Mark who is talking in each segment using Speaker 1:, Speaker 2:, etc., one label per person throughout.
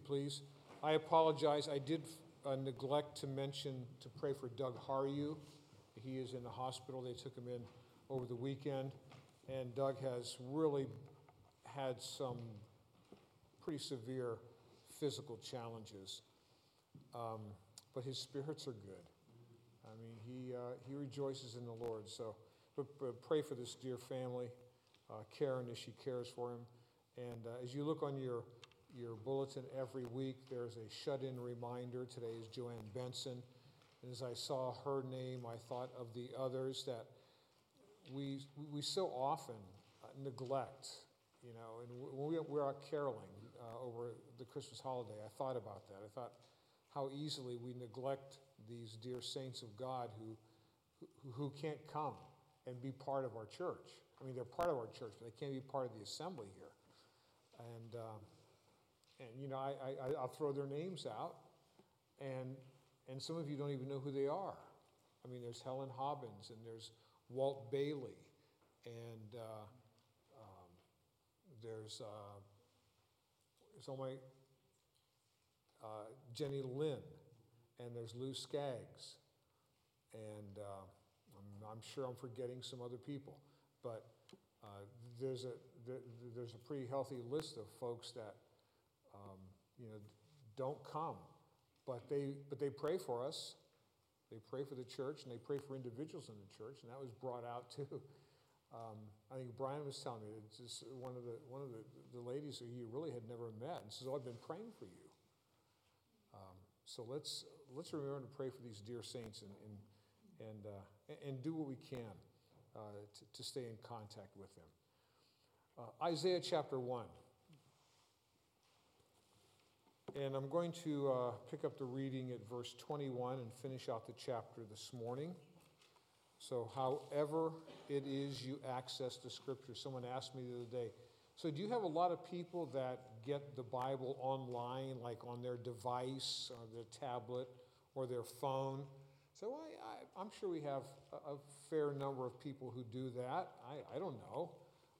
Speaker 1: please. I apologize. I did neglect to mention to pray for Doug Haryu. He is in the hospital. They took him in over the weekend. And Doug has really had some pretty severe physical challenges. But his spirits are good. I mean, he rejoices in the Lord. So but pray for this dear family, Karen, as she cares for him. And as you look on your bulletin every week, there's a shut-in reminder. Today is Joanne Benson. And as I saw her name, I thought of the others that we so often neglect, you know. And when we were out caroling over the Christmas holiday, I thought about that. I thought how easily we neglect these dear saints of God who can't come and be part of our church. I mean, they're part of our church, but they can't be part of the assembly here. And you know, I'll throw their names out, and some of you don't even know who they are. I mean, there's Helen Hobbins, and there's Walt Bailey, and there's Jenny Lynn, and there's Lou Skaggs, and I'm sure I'm forgetting some other people, but there's a pretty healthy list of folks that you know, don't come, but they pray for us. They pray for the church, and they pray for individuals in the church, and that was brought out too. I think Brian was telling me it's just one of the ladies who he really had never met, and says, "Oh, I've been praying for you." So let's remember to pray for these dear saints and do what we can to stay in contact with them. Isaiah chapter 1. And I'm going to pick up the reading at verse 21 and finish out the chapter this morning. So however it is you access the scripture. Someone asked me the other day, so do you have a lot of people that get the Bible online, like on their device, or their tablet, or their phone? So I'm sure we have a fair number of people who do that. I don't know.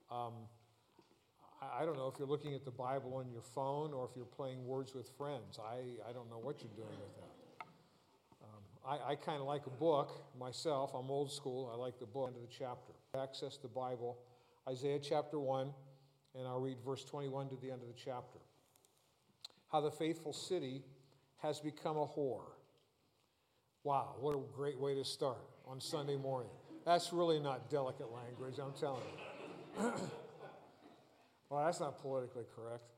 Speaker 1: I don't know if you're looking at the Bible on your phone or if you're playing Words with Friends. I don't know what you're doing with that. I kind of like a book myself. I'm old school. I like the book. End of the chapter. Access the Bible, Isaiah chapter 1, and I'll read verse 21 to the end of the chapter. How the faithful city has become a whore. Wow, what a great way to start on Sunday morning. That's really not delicate language, I'm telling you. Well, that's not politically correct.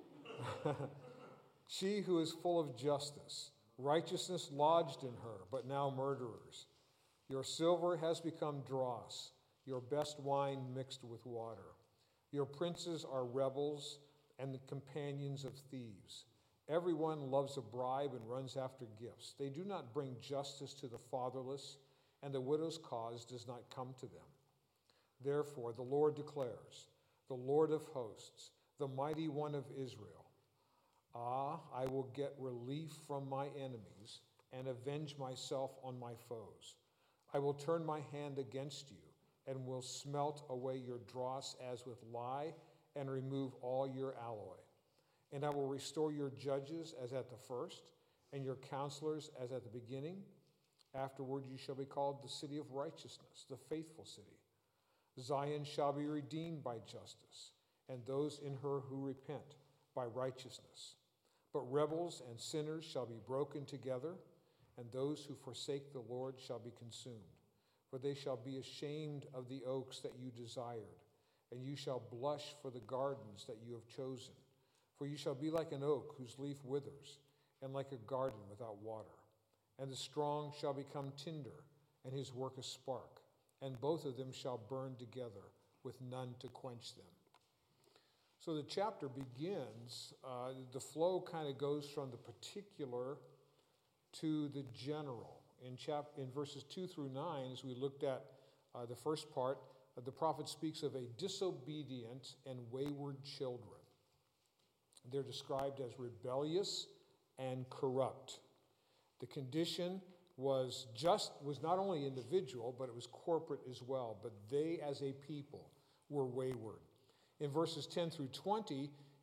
Speaker 1: She who is full of justice, righteousness lodged in her, but now murderers. Your silver has become dross, your best wine mixed with water. Your princes are rebels and the companions of thieves. Everyone loves a bribe and runs after gifts. They do not bring justice to the fatherless, and the widow's cause does not come to them. Therefore, the Lord declares, the Lord of hosts, the mighty one of Israel, I will get relief from my enemies and avenge myself on my foes. I will turn my hand against you and will smelt away your dross as with lye and remove all your alloy. And I will restore your judges as at the first, and your counselors as at the beginning. Afterward you shall be called the city of righteousness, the faithful city. Zion shall be redeemed by justice, and those in her who repent by righteousness. But rebels and sinners shall be broken together, and those who forsake the Lord shall be consumed. For they shall be ashamed of the oaks that you desired, and you shall blush for the gardens that you have chosen. For you shall be like an oak whose leaf withers, and like a garden without water. And the strong shall become tinder, and his work a spark, and both of them shall burn together, with none to quench them. So the chapter begins, the flow kind of goes from the particular to the general. In verses 2 through 9, as we looked at the first part, the prophet speaks of a disobedient and wayward children. They're described as rebellious and corrupt. The condition was not only individual, but it was corporate as well. But they as a people were wayward. In verses 10 through 20,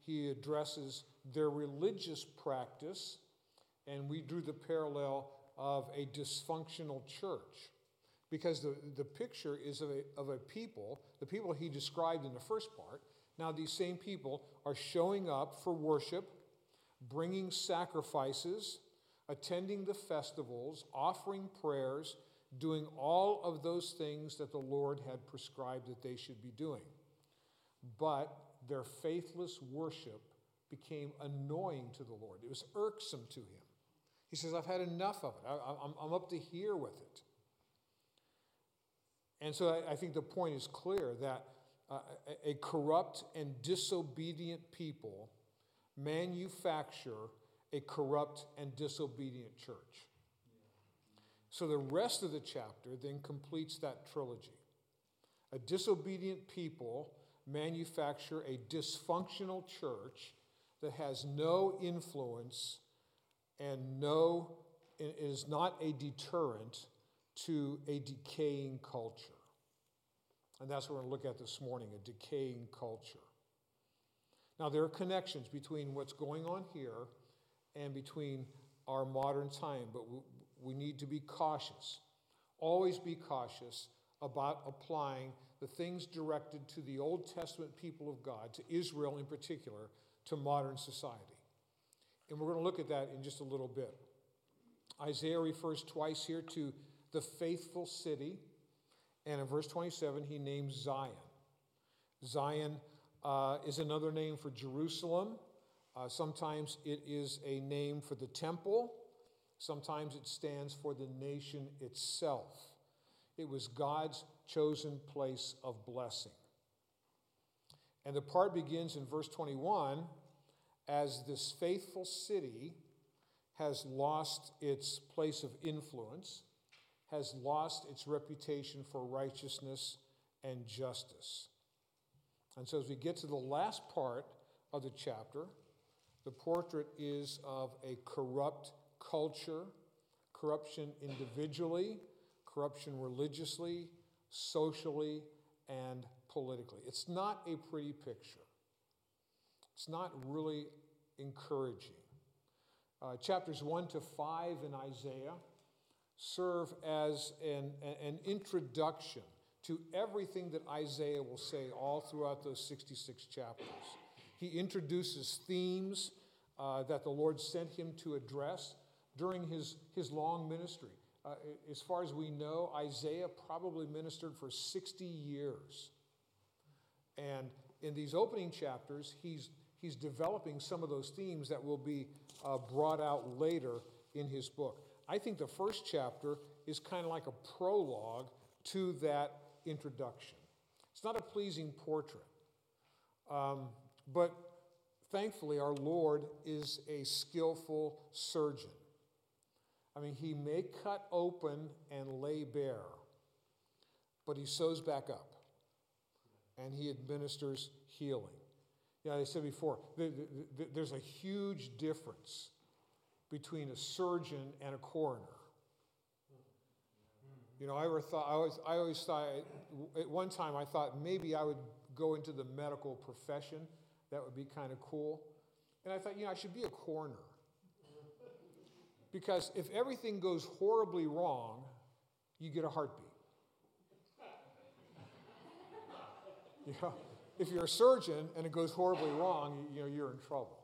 Speaker 1: he addresses their religious practice, and we drew the parallel of a dysfunctional church. Because the picture is of a people, the people he described in the first part. Now these same people are showing up for worship, bringing sacrifices, attending the festivals, offering prayers, doing all of those things that the Lord had prescribed that they should be doing. But their faithless worship became annoying to the Lord. It was irksome to him. He says, I've had enough of it. I'm up to here with it. And so I think the point is clear that a corrupt and disobedient people manufacture a corrupt and disobedient church. So the rest of the chapter then completes that trilogy. A disobedient people manufacture a dysfunctional church that has no influence and it is not a deterrent to a decaying culture. And that's what we're going to look at this morning, a decaying culture. Now, there are connections between what's going on here and between our modern time, but we need to be cautious. Always be cautious about applying the things directed to the Old Testament people of God, to Israel in particular, to modern society. And we're going to look at that in just a little bit. Isaiah refers twice here to the faithful city, and in verse 27 he names Zion. Zion is another name for Jerusalem. Sometimes it is a name for the temple. Sometimes it stands for the nation itself. It was God's chosen place of blessing. And the part begins in verse 21, as this faithful city has lost its place of influence, has lost its reputation for righteousness and justice. And so as we get to the last part of the chapter, the portrait is of a corrupt culture, corruption individually, corruption religiously, socially, and politically. It's not a pretty picture. It's not really encouraging. Chapters 1 to 5 in Isaiah serve as an introduction to everything that Isaiah will say all throughout those 66 chapters. He introduces themes that the Lord sent him to address during his long ministry. As far as we know, Isaiah probably ministered for 60 years. And in these opening chapters, he's developing some of those themes that will be brought out later in his book. I think the first chapter is kind of like a prologue to that introduction. It's not a pleasing portrait. But thankfully, our Lord is a skillful surgeon. I mean, he may cut open and lay bare, but he sews back up, and he administers healing. Yeah, I said before, there's a huge difference between a surgeon and a coroner. You know, I always thought, at one time I thought maybe I would go into the medical profession. That would be kind of cool. And I thought, I should be a coroner. Because if everything goes horribly wrong, you get a heartbeat. If you're a surgeon and it goes horribly wrong, you're in trouble.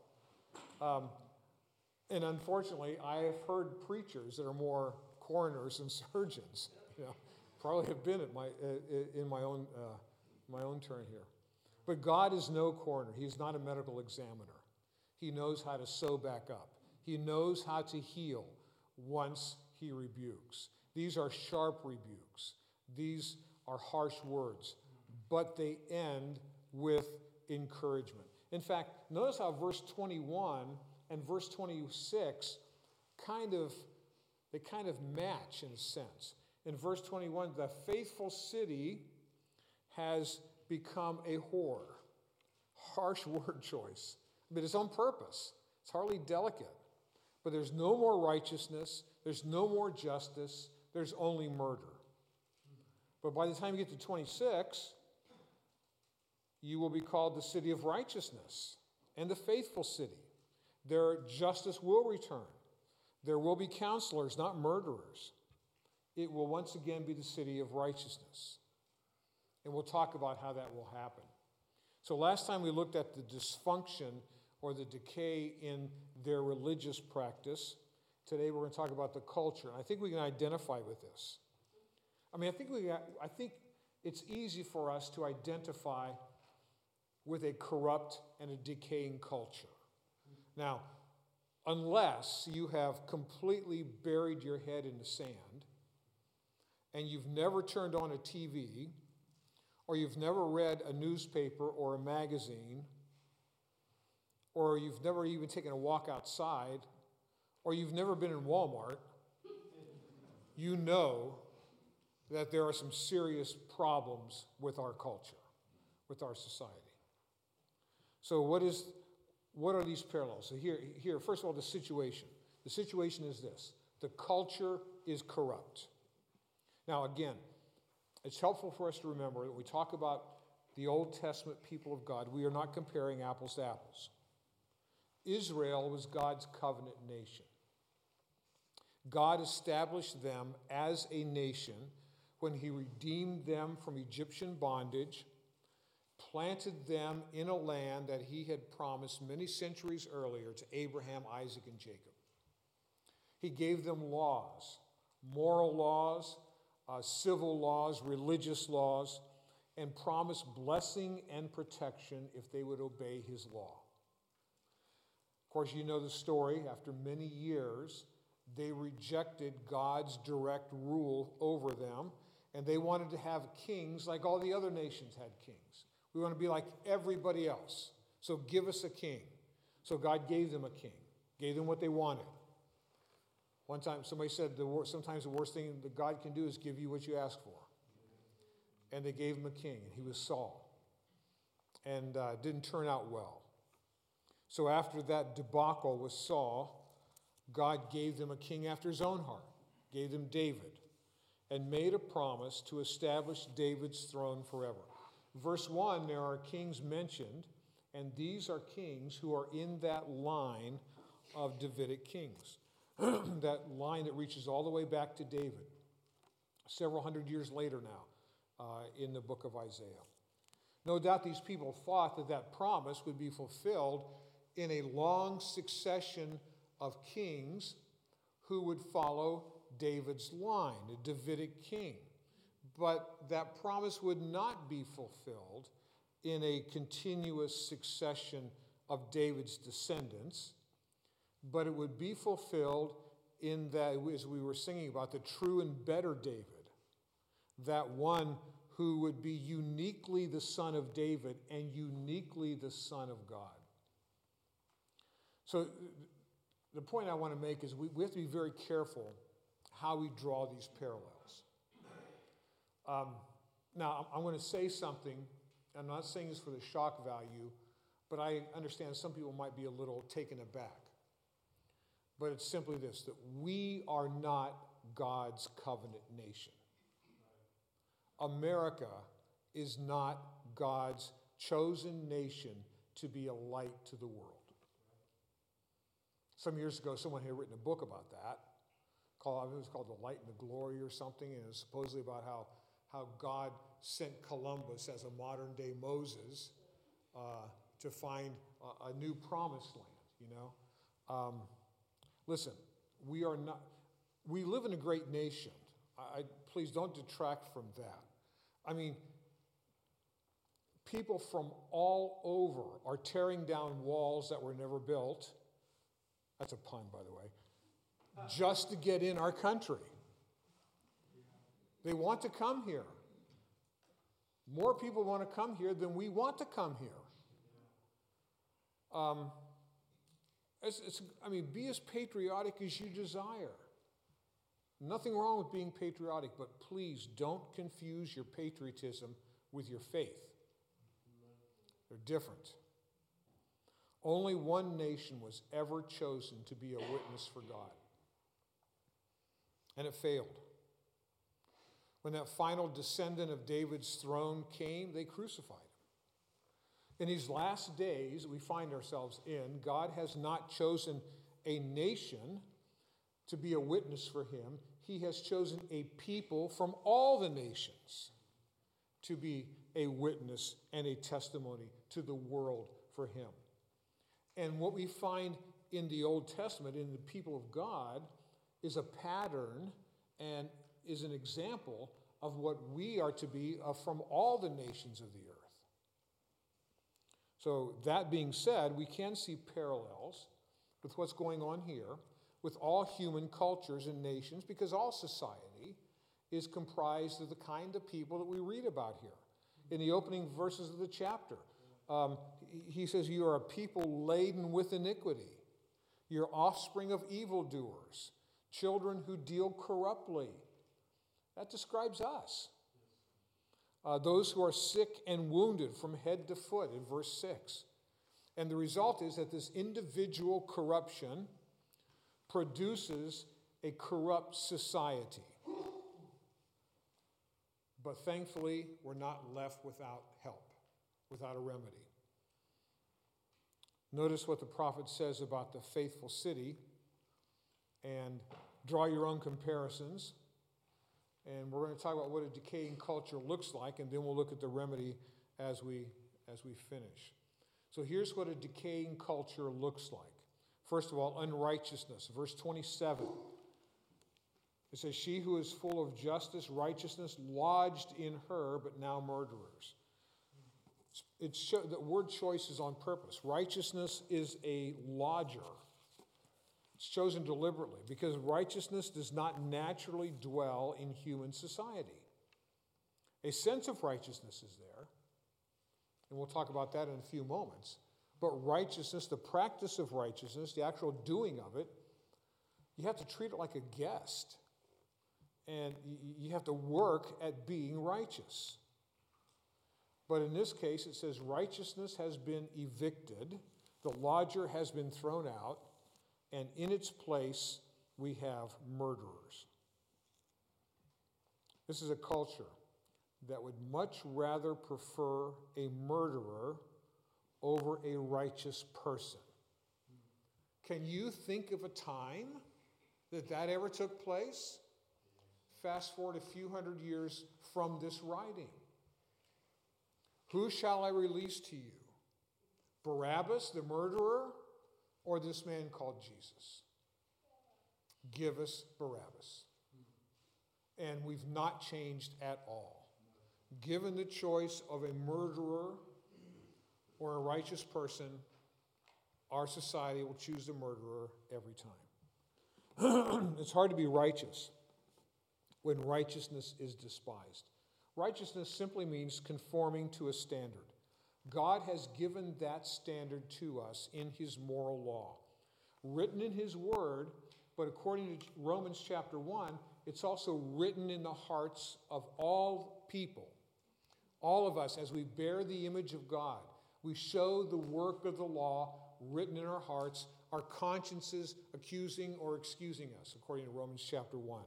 Speaker 1: And unfortunately, I have heard preachers that are more coroners than surgeons. Probably have been in my own turn here. But God is no coroner. He's not a medical examiner. He knows how to sew back up. He knows how to heal once he rebukes. These are sharp rebukes. These are harsh words, but they end with encouragement. In fact, notice how verse 21 and verse 26 kind of match in a sense. In verse 21, the faithful city has become a whore. Harsh word choice, but it's on purpose. It's hardly delicate. But there's no more righteousness, there's no more justice, there's only murder. But by the time you get to 26, you will be called the city of righteousness. and the faithful city. There justice will return. There will be counselors, not murderers. It will once again be the city of righteousness. And we'll talk about how that will happen. So last time we looked at the dysfunction or the decay in their religious practice. Today we're going to talk about the culture. And I think we can identify with this. I think it's easy for us to identify with a corrupt and a decaying culture. Now, unless you have completely buried your head in the sand and you've never turned on a TV or you've never read a newspaper or a magazine or you've never even taken a walk outside or you've never been in Walmart, you know that there are some serious problems with our culture, with our society. So what are these parallels? So here, first of all, the situation. The situation is this. The culture is corrupt. Now, again, it's helpful for us to remember that when we talk about the Old Testament people of God, we are not comparing apples to apples. Israel was God's covenant nation. God established them as a nation when he redeemed them from Egyptian bondage, planted them in a land that he had promised many centuries earlier to Abraham, Isaac, and Jacob. He gave them laws, moral laws, civil laws, religious laws, and promised blessing and protection if they would obey his law. Of course, you know the story. After many years, they rejected God's direct rule over them, and they wanted to have kings like all the other nations had kings. We want to be like everybody else, so give us a king. So God gave them a king, gave them what they wanted. One time somebody said sometimes the worst thing that God can do is give you what you ask for. And they gave him a king, and he was Saul. And it didn't turn out well. So after that debacle with Saul, God gave them a king after his own heart, gave them David, and made a promise to establish David's throne forever. Verse 1, there are kings mentioned, and these are kings who are in that line of Davidic kings. That line that reaches all the way back to David, several hundred years later now, in the book of Isaiah. No doubt these people thought that that promise would be fulfilled in a long succession of kings who would follow David's line, a Davidic king. But that promise would not be fulfilled in a continuous succession of David's descendants, but it would be fulfilled in that, as we were singing about, the true and better David, that one who would be uniquely the son of David and uniquely the Son of God. So the point I want to make is we have to be very careful how we draw these parallels. Now, I'm going to say something. I'm not saying this for the shock value, but I understand some people might be a little taken aback. But it's simply this, that we are not God's covenant nation. America is not God's chosen nation to be a light to the world. Some years ago, someone had written a book about that. It was called The Light and the Glory or something, and it was supposedly about how God sent Columbus as a modern-day Moses to find a new promised land, Listen, we live in a great nation. Please don't detract from that. I mean, people from all over are tearing down walls that were never built. That's a pun, by the way. Just to get in our country. They want to come here. More people want to come here than we want to come here. Be as patriotic as you desire. Nothing wrong with being patriotic, but please don't confuse your patriotism with your faith. They're different. Only one nation was ever chosen to be a witness for God. And it failed. When that final descendant of David's throne came, they crucified him. In these last days we find ourselves in, God has not chosen a nation to be a witness for him. He has chosen a people from all the nations to be a witness and a testimony to the world for him. And what we find in the Old Testament, in the people of God, is a pattern and is an example of what we are to be from all the nations of the earth. So that being said, we can see parallels with what's going on here with all human cultures and nations, because all society is comprised of the kind of people that we read about here. In the opening verses of the chapter, he says, you are a people laden with iniquity. You're offspring of evildoers, children who deal corruptly. That describes us. Those who are sick and wounded from head to foot in verse 6. And the result is that this individual corruption produces a corrupt society. But thankfully, we're not left without help, without a remedy. Notice what the prophet says about the faithful city, and draw your own comparisons. And we're going to talk about what a decaying culture looks like, and then we'll look at the remedy as we finish. So here's what a decaying culture looks like. First of all, unrighteousness. Verse 27. It says, she who is full of justice, righteousness lodged in her, but now murderers. The word choice is on purpose. Righteousness is a lodger. It's chosen deliberately because righteousness does not naturally dwell in human society. A sense of righteousness is there, and we'll talk about that in a few moments. But righteousness, the practice of righteousness, the actual doing of it, you have to treat it like a guest. And you have to work at being righteous. But in this case, it says righteousness has been evicted, the lodger has been thrown out, and in its place we have murderers. This is a culture that would much rather prefer a murderer over a righteous person. Can you think of a time that ever took place? Fast forward a few hundred years from this writing. Who shall I release to you? Barabbas, the murderer, or this man called Jesus? Give us Barabbas. And we've not changed at all. Given the choice of a murderer or a righteous person, our society will choose the murderer every time. It's hard to be righteous when righteousness is despised. Righteousness simply means conforming to a standard. God has given that standard to us in his moral law, written in his word, but according to Romans chapter 1, it's also written in the hearts of all people. All of us, as we bear the image of God, we show the work of the law written in our hearts, our consciences accusing or excusing us, according to Romans chapter 1.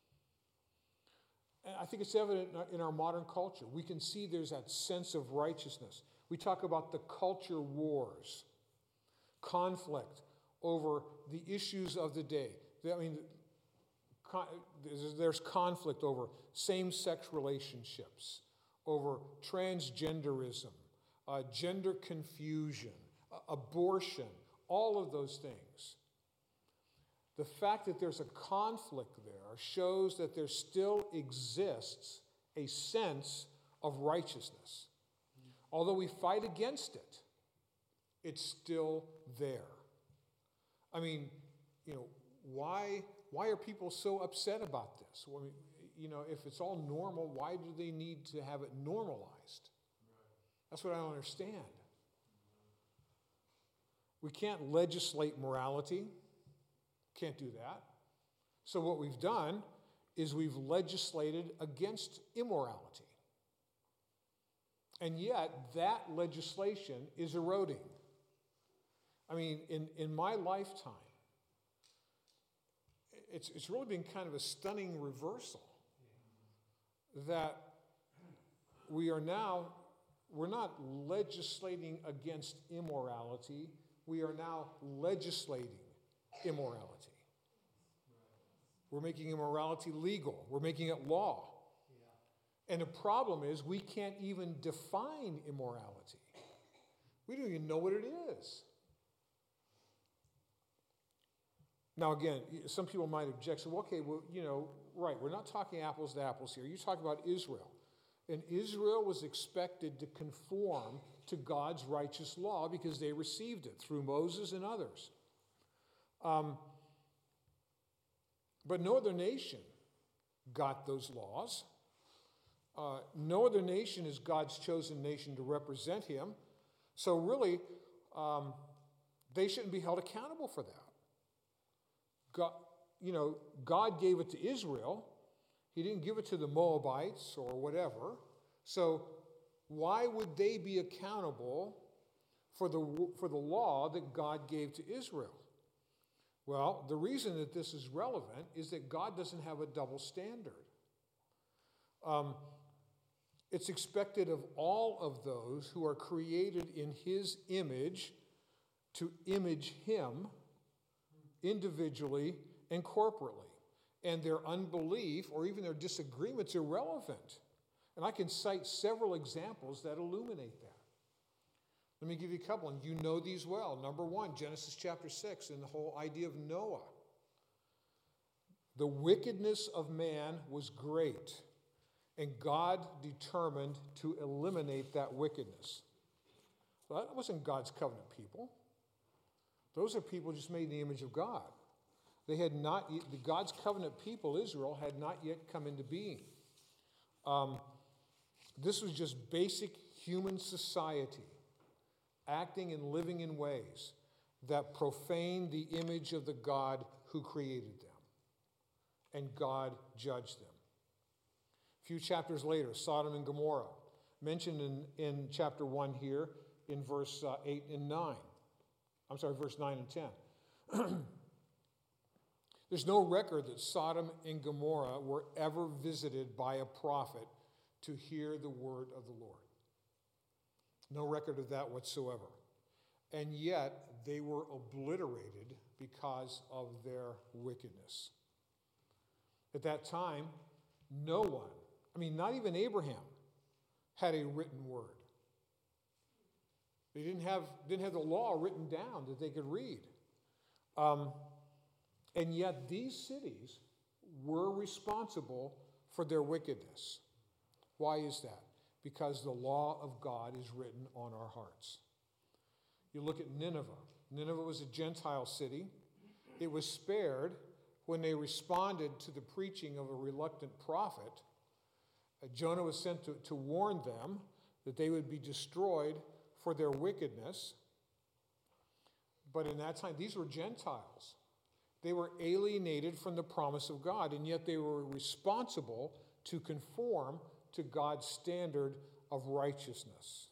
Speaker 1: And I think it's evident in our modern culture. We can see there's that sense of righteousness. We talk about the culture wars, conflict over the issues of the day. I mean, there's conflict over same-sex relationships, over transgenderism, gender confusion, abortion, all of those things. The fact that there's a conflict there shows that there still exists a sense of righteousness. Although we fight against it, it's still there. I mean, why are people so upset about this? Well, if it's all normal, why do they need to have it normalized? That's what I don't understand. We can't legislate morality. Can't do that. So what we've done is we've legislated against immorality. And yet that legislation is eroding. I mean, in my lifetime, it's really been kind of a stunning reversal that we are now we're not legislating against immorality. We are now legislating immorality. We're making immorality legal. We're making it law. And the problem is we can't even define immorality. We don't even know what it is. Now, again, some people might object. So, okay, well, right, we're not talking apples to apples here. You're talking about Israel. And Israel was expected to conform to God's righteous law because they received it through Moses and others. But no other nation got those laws. No other nation is God's chosen nation to represent him. So really, they shouldn't be held accountable for that. God gave it to Israel. He didn't give it to the Moabites or whatever. So why would they be accountable for the law that God gave to Israel? Well, the reason that this is relevant is that God doesn't have a double standard. It's expected of all of those who are created in his image to image him individually and corporately. And their unbelief or even their disagreements are irrelevant. And I can cite several examples that illuminate that. Let me give you a couple, and you know these well. Number one, Genesis chapter 6, and the whole idea of Noah. The wickedness of man was great, and God determined to eliminate that wickedness. Well, that wasn't God's covenant people. Those are people just made in the image of God. They had not, God's covenant people, Israel, had not yet come into being. This was just basic human society, acting and living in ways that profaned the image of the God who created them. And God judged them. A few chapters later, Sodom and Gomorrah, mentioned in chapter 1 here, in verse 8 and 9. I'm sorry, verse 9 and 10. There's no record that Sodom and Gomorrah were ever visited by a prophet to hear the word of the Lord. No record of that whatsoever. And yet, they were obliterated because of their wickedness. At that time, no one, not even Abraham, had a written word. They didn't have the law written down that they could read. And yet these cities were responsible for their wickedness. Why is that? Because the law of God is written on our hearts. You look at Nineveh. Nineveh was a Gentile city. It was spared when they responded to the preaching of a reluctant prophet. Jonah was sent to warn them that they would be destroyed for their wickedness. But in that time, these were Gentiles. They were alienated from the promise of God, and yet they were responsible to conform to God's standard of righteousness.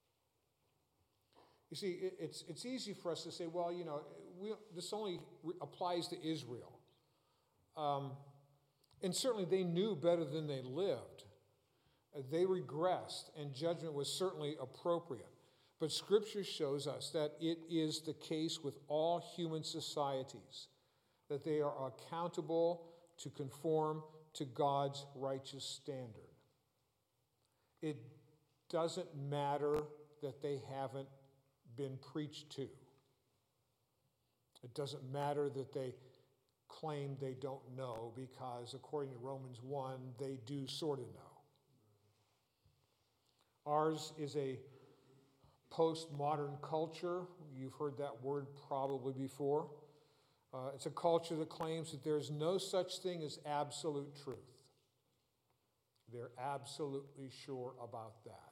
Speaker 1: You see, it's easy for us to say, well, this only applies to Israel. And certainly they knew better than they lived. They regressed, and judgment was certainly appropriate. But Scripture shows us that it is the case with all human societies, that they are accountable to conform to God's righteous standard. It doesn't matter that they haven't been preached to. It doesn't matter that they claim they don't know, because according to Romans 1, they do sort of know. Ours is a postmodern culture. You've heard that word probably before. It's a culture that claims that there's no such thing as absolute truth. They're absolutely sure about that.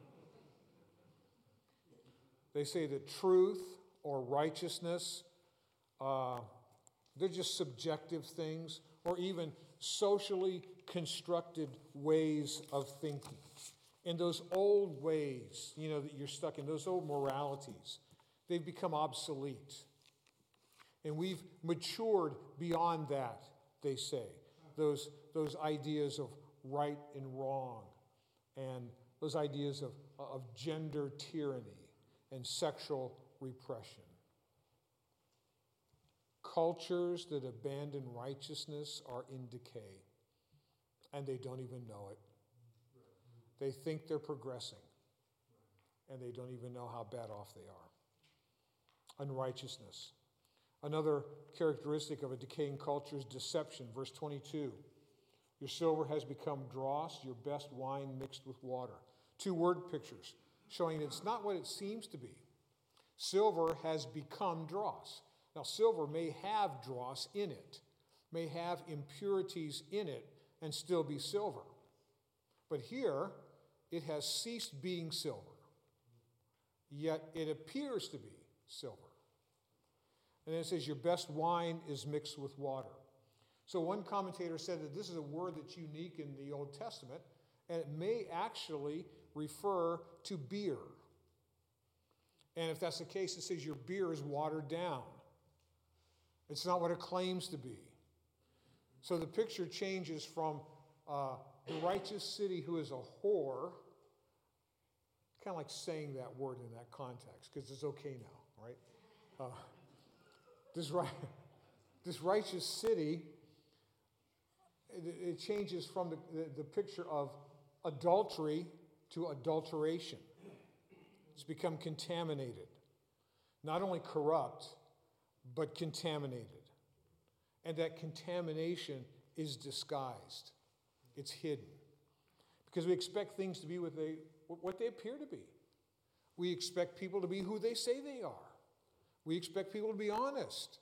Speaker 1: They say that truth or righteousness, they're just subjective things, or even socially constructed ways of thinking. And those old ways, that you're stuck in, those old moralities, they've become obsolete. And we've matured beyond that, they say. Those ideas of right and wrong, and those ideas of gender tyranny and sexual repression. Cultures that abandon righteousness are in decay, and they don't even know it. They think they're progressing, and they don't even know how bad off they are. Unrighteousness. Another characteristic of a decaying culture is deception. Verse 22. Your silver has become dross, your best wine mixed with water. Two word pictures showing it's not what it seems to be. Silver has become dross. Now, silver may have dross in it, may have impurities in it, and still be silver. But here, it has ceased being silver, yet it appears to be silver. And then it says, your best wine is mixed with water. So one commentator said that this is a word that's unique in the Old Testament, and it may actually refer to beer. And if that's the case, it says your beer is watered down. It's not what it claims to be. So the picture changes from the righteous city who is a whore, kind of like saying that word in that context, because it's okay now, right? This righteous city, it changes from the picture of adultery to adulteration. It's become contaminated. Not only corrupt, but contaminated. And that contamination is disguised. It's hidden. Because we expect things to be what they appear to be. We expect people to be who they say they are. We expect people to be honest.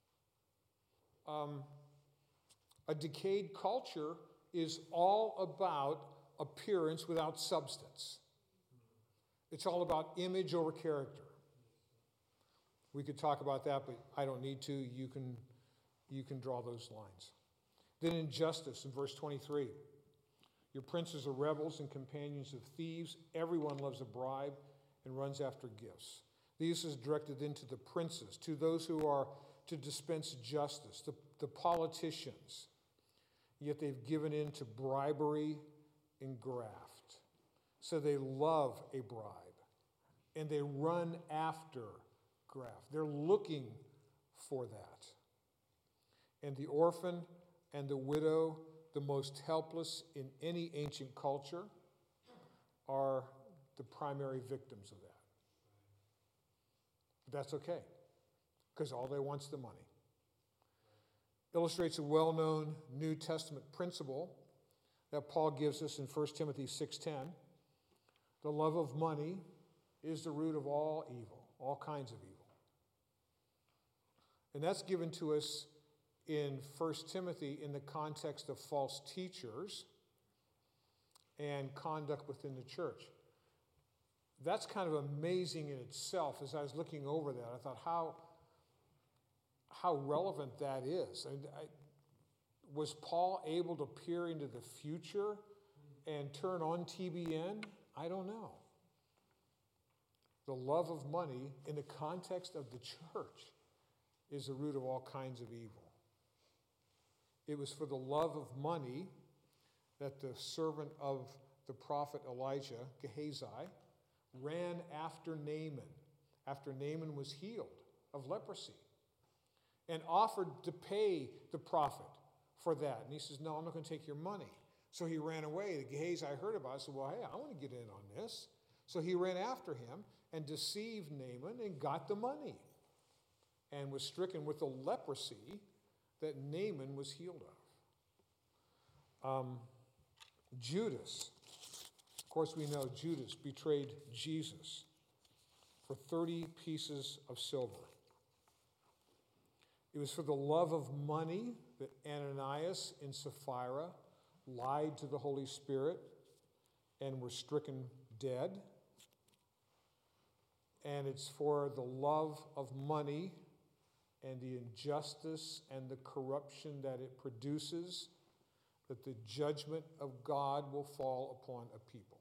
Speaker 1: A decayed culture is all about appearance without substance. It's all about image over character. We could talk about that, but I don't need to. You can draw those lines. Then injustice in verse 23. Your princes are rebels and companions of thieves. Everyone loves a bribe and runs after gifts. This is directed into the princes, to those who are to dispense justice, the politicians. Yet they've given in to bribery and graft. So they love a bribe, and they run after graft. They're looking for that. And the orphan and the widow, the most helpless in any ancient culture, are the primary victims of that. But that's okay, because all they want is the money. Illustrates a well-known New Testament principle that Paul gives us in 1 Timothy 6:10. The love of money is the root of all evil, all kinds of evil. And that's given to us in 1 Timothy in the context of false teachers and conduct within the church. That's kind of amazing in itself. As I was looking over that, I thought how relevant that is. Was Paul able to peer into the future and turn on TBN? I don't know. The love of money in the context of the church is the root of all kinds of evil. It was for the love of money that the servant of the prophet Elijah, Gehazi, ran after Naaman after Naaman was healed of leprosy and offered to pay the prophet for that. And he says, no, I'm not going to take your money. So he ran away. Gehazi heard about it, said, well, hey, I want to get in on this. So he ran after him and deceived Naaman and got the money and was stricken with the leprosy that Naaman was healed of. Judas. Of course, we know Judas betrayed Jesus for 30 pieces of silver. It was for the love of money that Ananias and Sapphira lied to the Holy Spirit and were stricken dead. And it's for the love of money and the injustice and the corruption that it produces that the judgment of God will fall upon a people.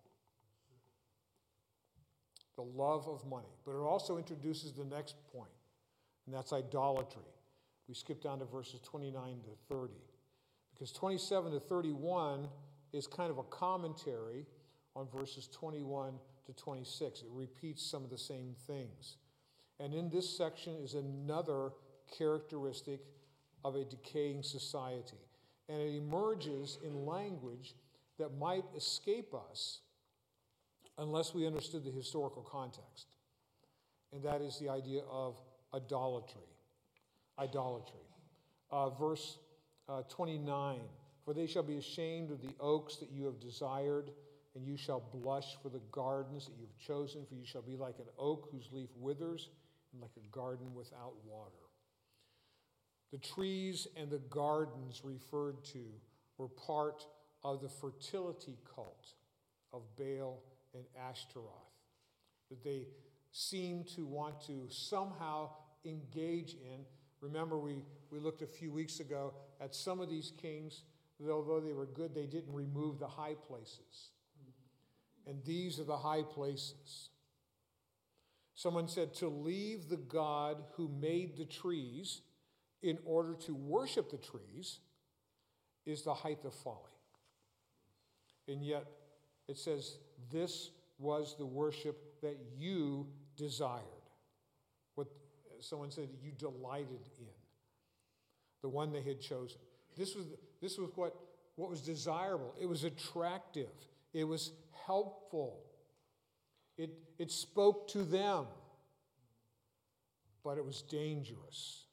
Speaker 1: The love of money. But it also introduces the next point, and that's idolatry. We skip down to verses 29 to 30. Because 27 to 31 is kind of a commentary on verses 21 to 26. It repeats some of the same things. And in this section is another characteristic of a decaying society. And it emerges in language that might escape us unless we understood the historical context. And that is the idea of idolatry. Idolatry. Verse 29, for they shall be ashamed of the oaks that you have desired, and you shall blush for the gardens that you have chosen, for you shall be like an oak whose leaf withers, and like a garden without water. The trees and the gardens referred to were part of the fertility cult of Baal and Ashtaroth, that they seemed to want to somehow engage in. Remember, we looked a few weeks ago at some of these kings, although they were good, they didn't remove the high places. And these are the high places. Someone said to leave the God who made the trees in order to worship the trees is the height of folly. And yet, it says, this was the worship that you desired. What someone said you delighted in. The one they had chosen. This was what was desirable. It was attractive. It was helpful. It spoke to them. But it was dangerous.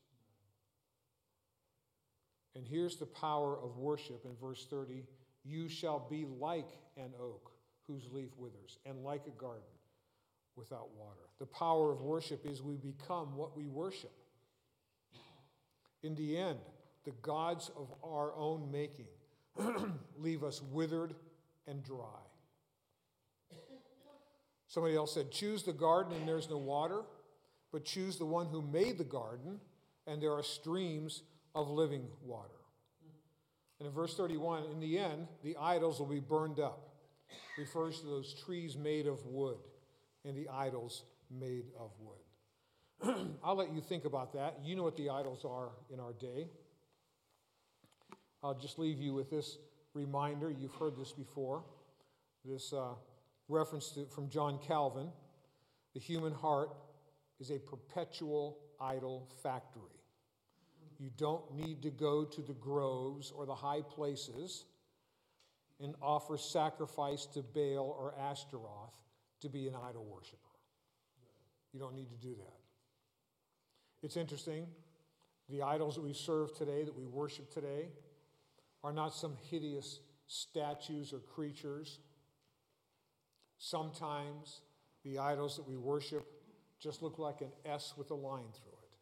Speaker 1: And here's the power of worship in verse 30. You shall be like an oak whose leaf withers, and like a garden without water. The power of worship is we become what we worship. In the end, the gods of our own making leave us withered and dry. Somebody else said, choose the garden and there's no water, but choose the one who made the garden and there are streams of living water. And in verse 31, in the end, the idols will be burned up. Refers to those trees made of wood and the idols made of wood. I'll let you think about that. You know what the idols are in our day. I'll just leave you with this reminder. You've heard this before. This reference from John Calvin. The human heart is a perpetual idol factory. You don't need to go to the groves or the high places and offer sacrifice to Baal or Ashtaroth to be an idol worshiper. You don't need to do that. It's interesting. The idols that we serve today, that we worship today, are not some hideous statues or creatures. Sometimes the idols that we worship just look like an S with a line through it.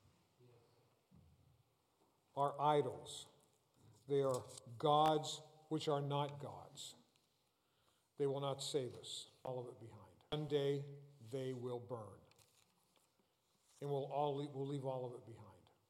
Speaker 1: Our idols, they are gods which are not gods. They will not save us. All of it behind. One day they will burn. And we'll leave all of it behind.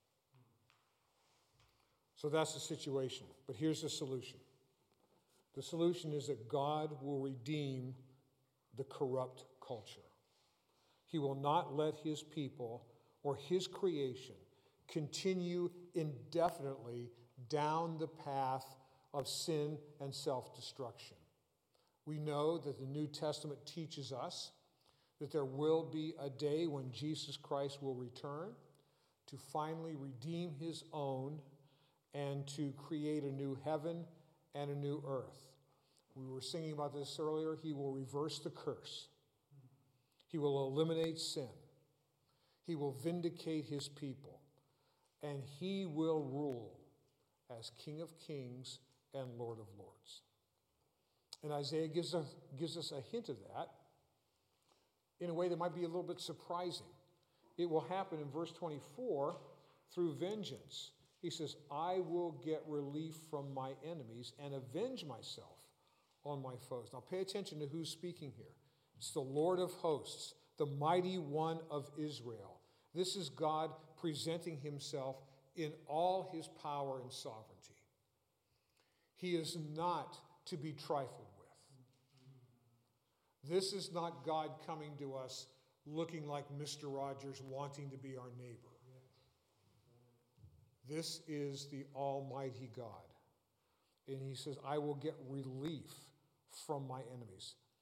Speaker 1: So that's the situation. But here's the solution. The solution is that God will redeem the corrupt culture. He will not let his people or his creation continue indefinitely down the path of sin and self-destruction. We know that the New Testament teaches us that there will be a day when Jesus Christ will return to finally redeem his own and to create a new heaven and a new earth. We were singing about this earlier. He will reverse the curse. He will eliminate sin. He will vindicate his people. And he will rule as King of Kings and Lord of Lords. And Isaiah gives us a hint of that in a way that might be a little bit surprising. It will happen in verse 24 through vengeance. He says, I will get relief from my enemies and avenge myself on my foes. Now pay attention to who's speaking here. It's the Lord of hosts, the mighty one of Israel. This is God presenting himself in all his power and sovereignty. He is not to be trifled with. This is not God coming to us looking like Mr. Rogers wanting to be our neighbor. This is the Almighty God. And he says, I will get relief from my enemies.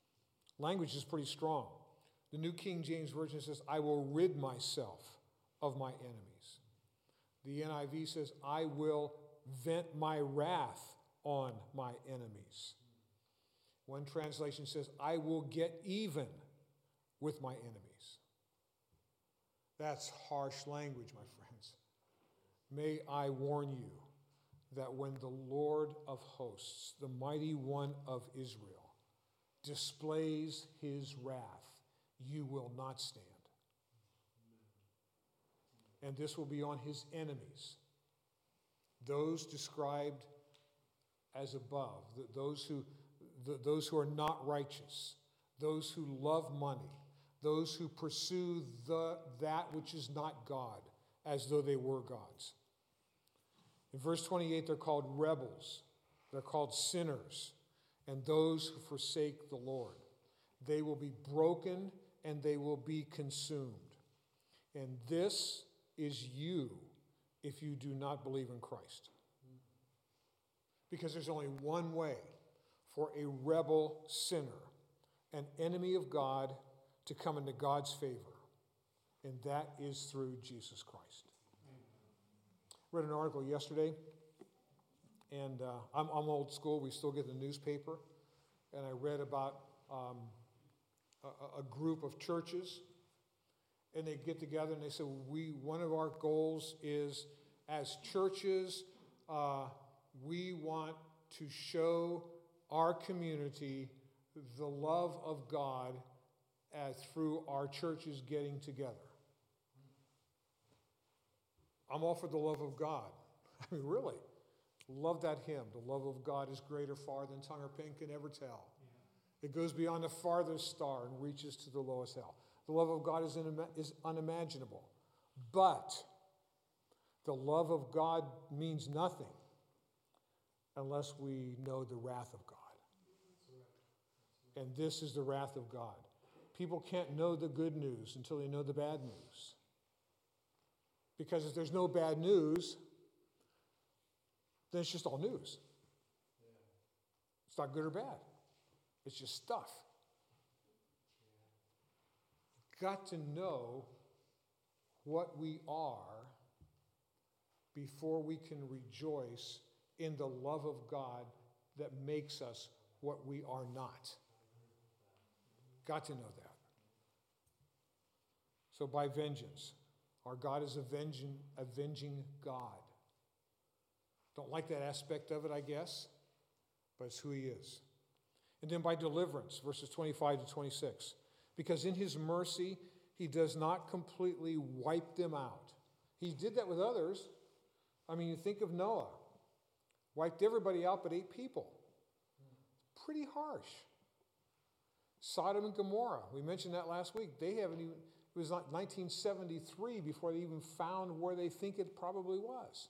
Speaker 1: Language is pretty strong. The New King James Version says, I will rid myself of my enemies. The NIV says, I will vent my wrath on my enemies. One translation says, I will get even with my enemies. That's harsh language, my friends. May I warn you that when the Lord of hosts, the mighty one of Israel, displays his wrath, you will not stand. And this will be on his enemies, those described as above, those who are not righteous, those who love money, those who pursue that which is not God, as though they were gods. In verse 28, they're called rebels, they're called sinners, and those who forsake the Lord. They will be broken and they will be consumed. And this is you if you do not believe in Christ. Because there's only one way for a rebel sinner, an enemy of God, to come into God's favor, and that is through Jesus Christ. I read an article yesterday, and I'm old school. We still get the newspaper, and I read about a group of churches, and they get together and they say, one of our goals is, as churches, we want to show our community the love of God through our churches getting together. I'm all for the love of God. I mean, really. Love that hymn. The love of God is greater far than tongue or pen can ever tell. Yeah. It goes beyond the farthest star and reaches to the lowest hell. The love of God is unimaginable. But the love of God means nothing unless we know the wrath of God. And this is the wrath of God. People can't know the good news until they know the bad news. Because if there's no bad news, then it's just all news. It's not good or bad. It's just stuff. Got to know what we are before we can rejoice in the love of God that makes us what we are not. Got to know that. So by vengeance, our God is avenging God. Don't like that aspect of it, I guess, but it's who he is. And then by deliverance, verses 25 to 26. Because in his mercy, he does not completely wipe them out. He did that with others. I mean, you think of Noah. Wiped everybody out but 8 people. Pretty harsh. Sodom and Gomorrah, we mentioned that last week. It was like 1973 before they even found where they think it probably was.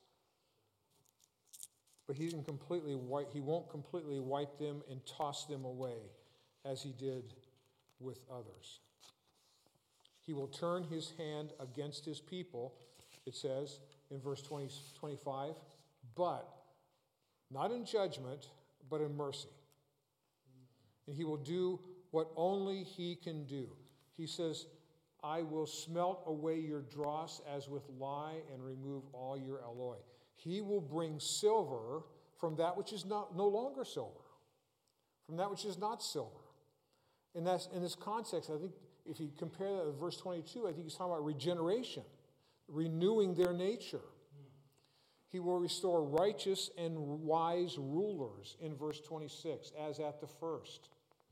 Speaker 1: But he won't completely wipe them and toss them away as he did with others. He will turn his hand against his people, it says in verse 25, but not in judgment, but in mercy. And he will do what only he can do. He says, I will smelt away your dross as with lye and remove all your alloy. He will bring silver from that which is no longer silver, from that which is not silver. And that's in this context, I think if you compare that to verse 22, I think he's talking about regeneration, renewing their nature. He will restore righteous and wise rulers in verse 26, as at the first.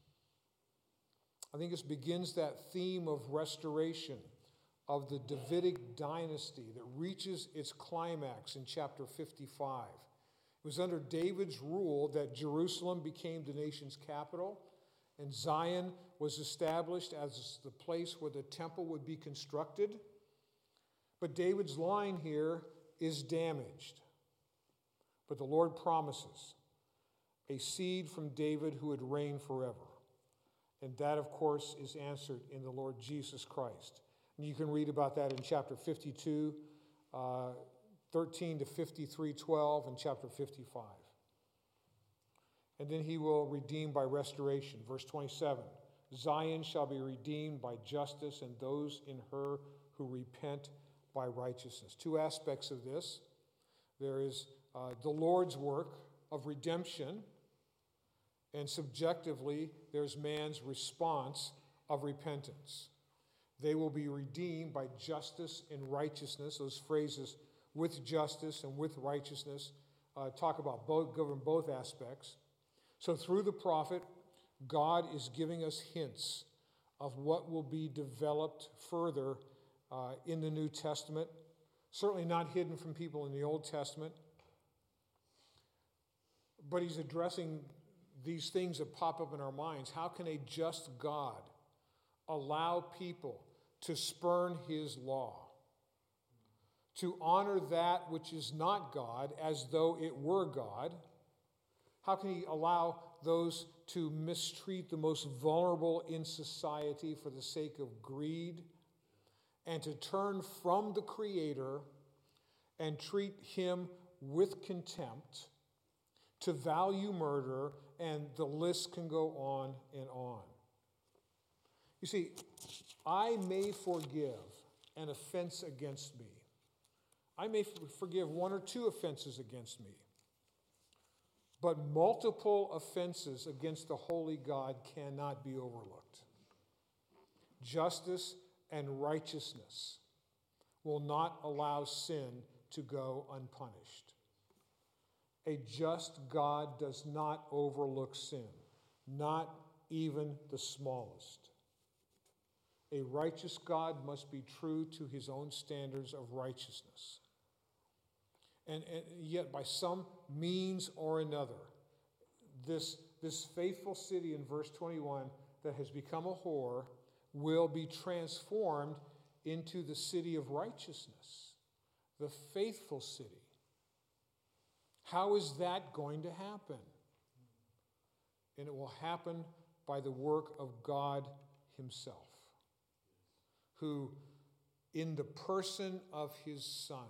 Speaker 1: I think this begins that theme of restoration of the Davidic dynasty that reaches its climax in chapter 55. It was under David's rule that Jerusalem became the nation's capital, and Zion was established as the place where the temple would be constructed. But David's line here is damaged. But the Lord promises a seed from David who would reign forever. And that, of course, is answered in the Lord Jesus Christ. And you can read about that in chapter 52, 13 to 53, 12, and chapter 55. And then he will redeem by restoration. Verse 27, Zion shall be redeemed by justice, and those in her who repent by righteousness. Two aspects of this. There is the Lord's work of redemption, and subjectively, there's man's response of repentance. They will be redeemed by justice and righteousness. Those phrases, with justice and with righteousness, talk about both, govern both aspects. So through the prophet, God is giving us hints of what will be developed further in the New Testament. Certainly not hidden from people in the Old Testament. But he's addressing these things that pop up in our minds. How can a just God allow people to spurn his law, to honor that which is not God as though it were God? How can he allow those to mistreat the most vulnerable in society for the sake of greed, and to turn from the Creator and treat him with contempt, to value murder, and the list can go on and on. You see, I may forgive an offense against me. I may forgive one or two offenses against me. But multiple offenses against the holy God cannot be overlooked. Justice and righteousness will not allow sin to go unpunished. A just God does not overlook sin, not even the smallest. A righteous God must be true to his own standards of righteousness. And yet, by some means or another, this faithful city in verse 21 that has become a whore will be transformed into the city of righteousness, the faithful city. How is that going to happen? And it will happen by the work of God himself, who, in the person of his Son,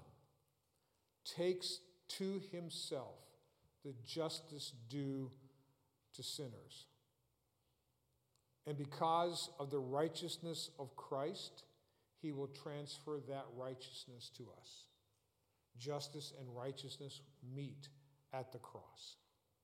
Speaker 1: takes to himself the justice due to sinners. And because of the righteousness of Christ, he will transfer that righteousness to us. Justice and righteousness meet at the cross.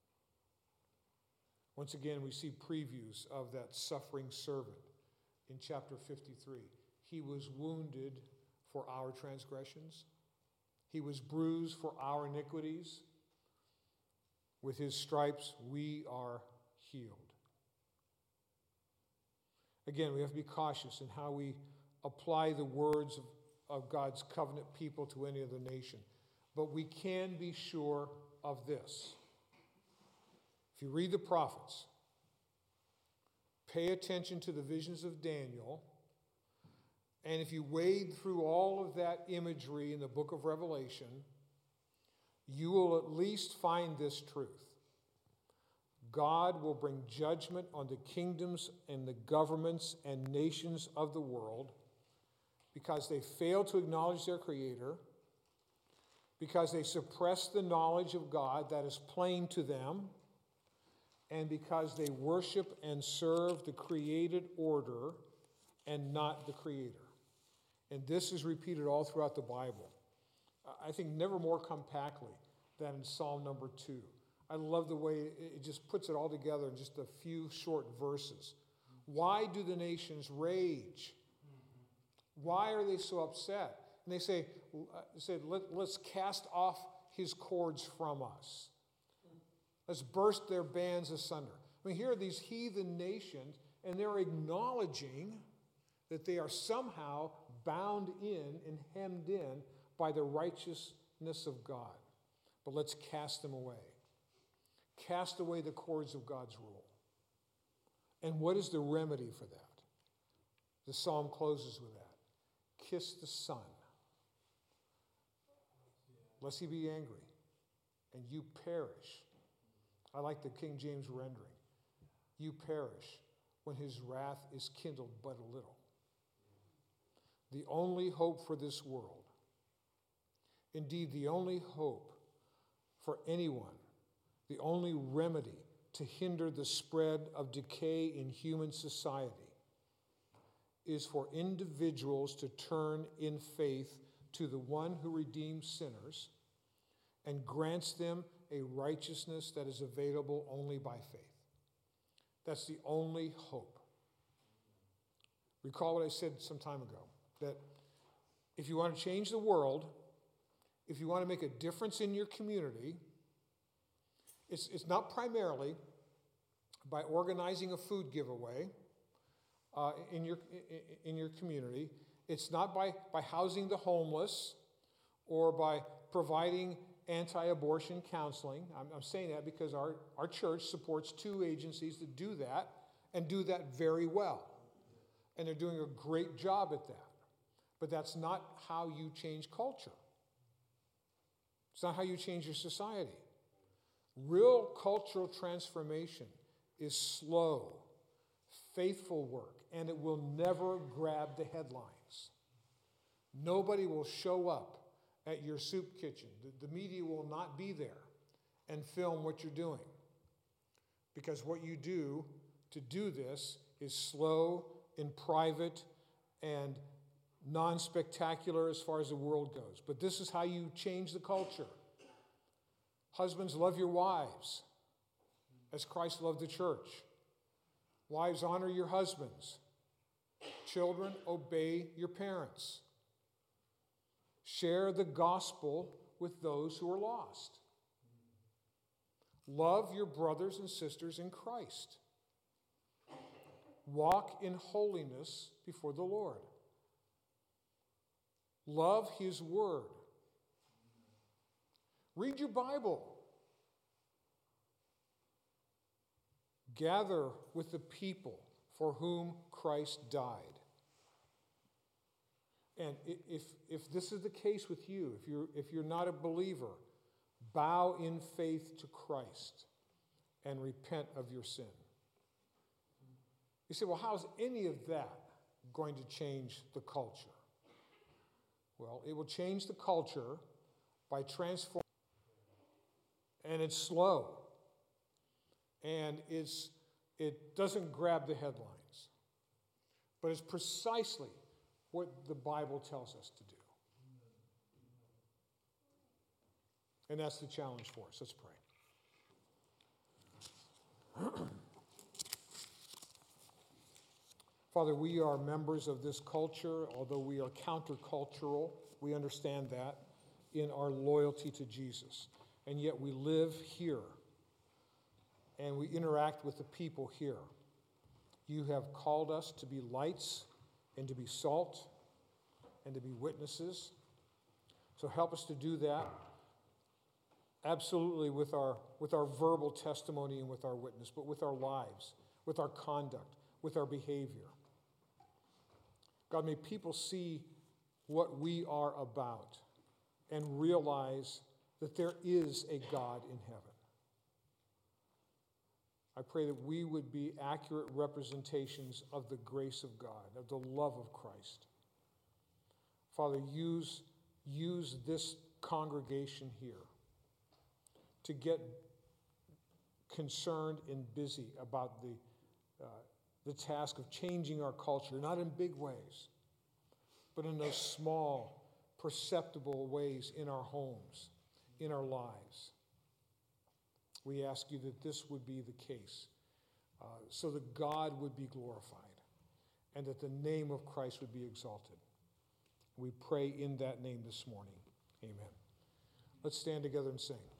Speaker 1: Once again, we see previews of that suffering servant in chapter 53. He was wounded for our transgressions. He was bruised for our iniquities. With his stripes, we are healed. Again, we have to be cautious in how we apply the words of God's covenant people to any other nation. But we can be sure of this. If you read the prophets, pay attention to the visions of Daniel, and if you wade through all of that imagery in the book of Revelation, you will at least find this truth. God will bring judgment on the kingdoms and the governments and nations of the world because they fail to acknowledge their Creator, because they suppress the knowledge of God that is plain to them, and because they worship and serve the created order and not the Creator. And this is repeated all throughout the Bible. I think never more compactly than in Psalm number 2. I love the way it just puts it all together in just a few short verses. Why do the nations rage? Why are they so upset? And they say, let's cast off his cords from us. Let's burst their bands asunder. I mean, here are these heathen nations, and they're acknowledging that they are somehow bound in and hemmed in by the righteousness of God. But let's cast them away. Cast away the cords of God's rule. And what is the remedy for that? The psalm closes with that. Kiss the Son, lest he be angry, and you perish. I like the King James rendering. You perish when his wrath is kindled but a little. The only hope for this world, indeed the only hope for anyone, the only remedy to hinder the spread of decay in human society is for individuals to turn in faith to the one who redeems sinners and grants them a righteousness that is available only by faith. That's the only hope. Recall what I said some time ago, that if you want to change the world, if you want to make a difference in your community, it's not primarily by organizing a food giveaway in your community. It's not by housing the homeless or by providing anti-abortion counseling. I'm saying that because our church supports 2 agencies that do that and do that very well. And they're doing a great job at that. But that's not how you change culture. It's not how you change your society. Real cultural transformation is slow, faithful work, and it will never grab the headlines. Nobody will show up at your soup kitchen. The media will not be there and film what you're doing. Because what you do to do this is slow, in private, and non-spectacular as far as the world goes. But this is how you change the culture. Husbands, love your wives as Christ loved the church. Wives, honor your husbands. Children, obey your parents. Share the gospel with those who are lost. Love your brothers and sisters in Christ. Walk in holiness before the Lord. Love His Word. Read your Bible. Gather with the people for whom Christ died. And if this is the case with you, if you're not a believer, bow in faith to Christ and repent of your sin. You say, well, how's any of that going to change the culture? Well, it will change the culture by transforming. And it's slow. And it doesn't grab the headlines. But it's precisely what the Bible tells us to do. And that's the challenge for us. Let's pray. Father, we are members of this culture, although we are countercultural. We understand that in our loyalty to Jesus. And yet we live here, and we interact with the people here. You have called us to be lights and to be salt and to be witnesses. So help us to do that absolutely with our verbal testimony and with our witness, but with our lives, with our conduct, with our behavior. God, may people see what we are about and realize that there is a God in heaven. I pray that we would be accurate representations of the grace of God, of the love of Christ. Father, use this congregation here to get concerned and busy about the task of changing our culture, not in big ways, but in those small, perceptible ways in our homes, in our lives. We ask you that this would be the case, so that God would be glorified and that the name of Christ would be exalted. We pray in that name this morning. Amen. Let's stand together and sing.